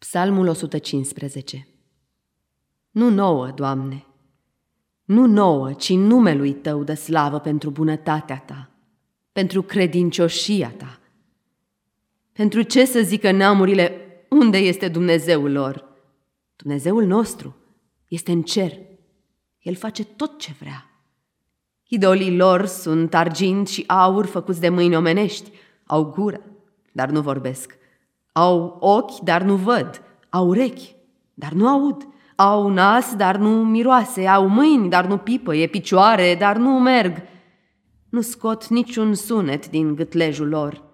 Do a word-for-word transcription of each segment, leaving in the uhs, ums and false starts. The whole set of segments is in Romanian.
Psalmul o sută cincisprezece. Nu nouă, Doamne, nu nouă, ci numelui Tău dă slavă pentru bunătatea Ta, pentru credincioșia Ta. Pentru ce să zică neamurile, unde este Dumnezeul lor? Dumnezeul nostru este în cer, El face tot ce vrea. Idolii lor sunt argint și aur făcuți de mâini omenești, au gură, dar nu vorbesc, au ochi, dar nu văd, au urechi, dar nu aud, au nas, dar nu miroase, au mâini, dar nu pipăie, picioare, dar nu merg, nu scot niciun sunet din gâtlejul lor.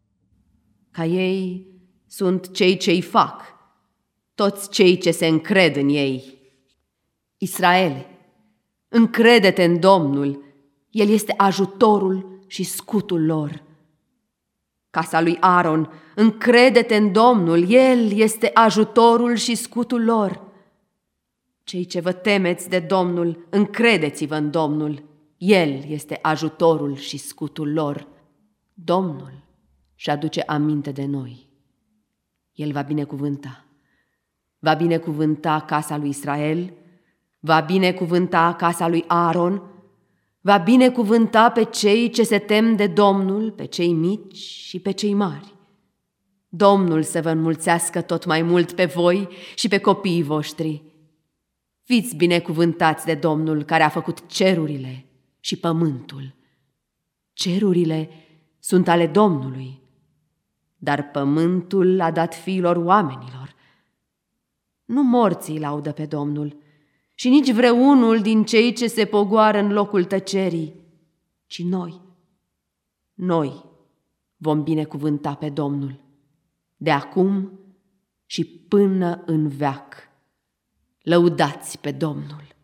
Ca ei sunt cei ce-i fac, toți cei ce se încred în ei. Israele, încrede-te în Domnul, El este ajutorul și scutul lor. Casa lui Aaron, încrede-te în Domnul, El este ajutorul și scutul lor. Cei ce vă temeți de Domnul, încredeți-vă în Domnul, El este ajutorul și scutul lor. Domnul și aduce aminte de noi. El va binecuvânta. Va binecuvânta casa lui Israel, va binecuvânta casa lui Aaron, va binecuvânta pe cei ce se tem de Domnul, pe cei mici și pe cei mari. Domnul să vă înmulțească tot mai mult pe voi și pe copiii voștri. Fiți binecuvântați de Domnul care a făcut cerurile și pământul. Cerurile sunt ale Domnului, dar pământul a dat fiilor oamenilor. Nu morții laudă pe Domnul și nici vreunul din cei ce se pogoară în locul tăcerii, ci noi. Noi vom binecuvânta pe Domnul, de acum și până în veac. Lăudați pe Domnul!